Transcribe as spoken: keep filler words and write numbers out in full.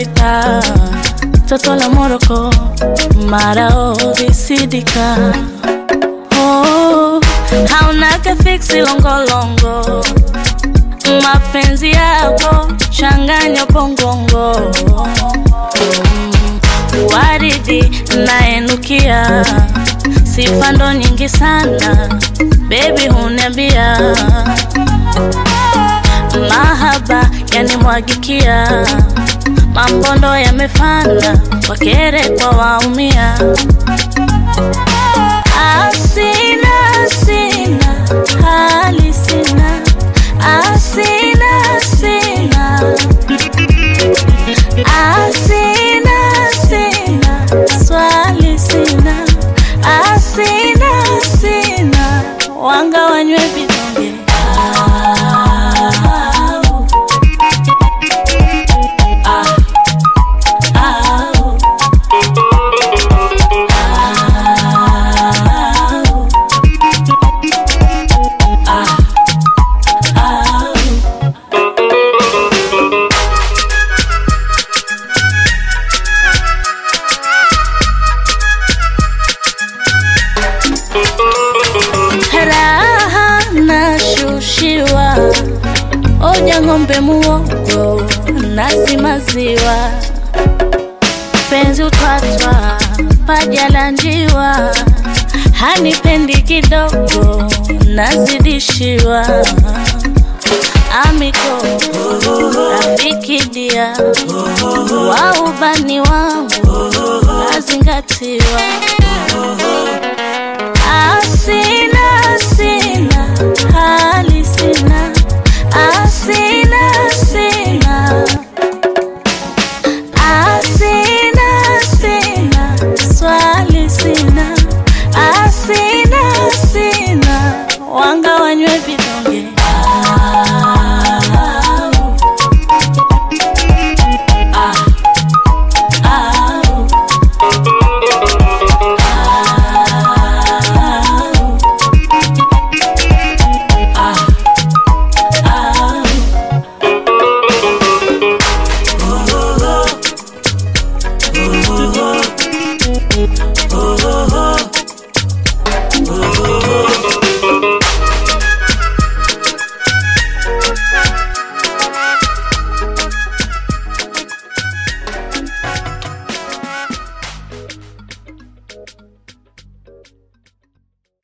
Afrika, toto la Morocco, marao visidika. Oh, haunaka fiksi longo longo, mapenzi yako changanya pongongo. Waridi naenukia, sifa ndo nyingi sana, baby huniambia. Mahaba yanimwagikia, mambondo yamefana, wakere kwa waumia. Asina, sina, hali sina, asina, sina, asina, sina, swali sina, asina, sina, wanga wanywe vidonge. Raha na shushiwa, oja ngombe muogo, nasi maziwa. Penzi utwatwa, paja la njiwa, hanipendi kidogo, nazidishiwa. Amigo, rafiki dia, wa ubani wangu, nazingatiwa. Asina, sina, hali sina, asina, sina, asina, sina, swali sina, asina, sina, wanga wanywe vidonge. Oh, oh, oh.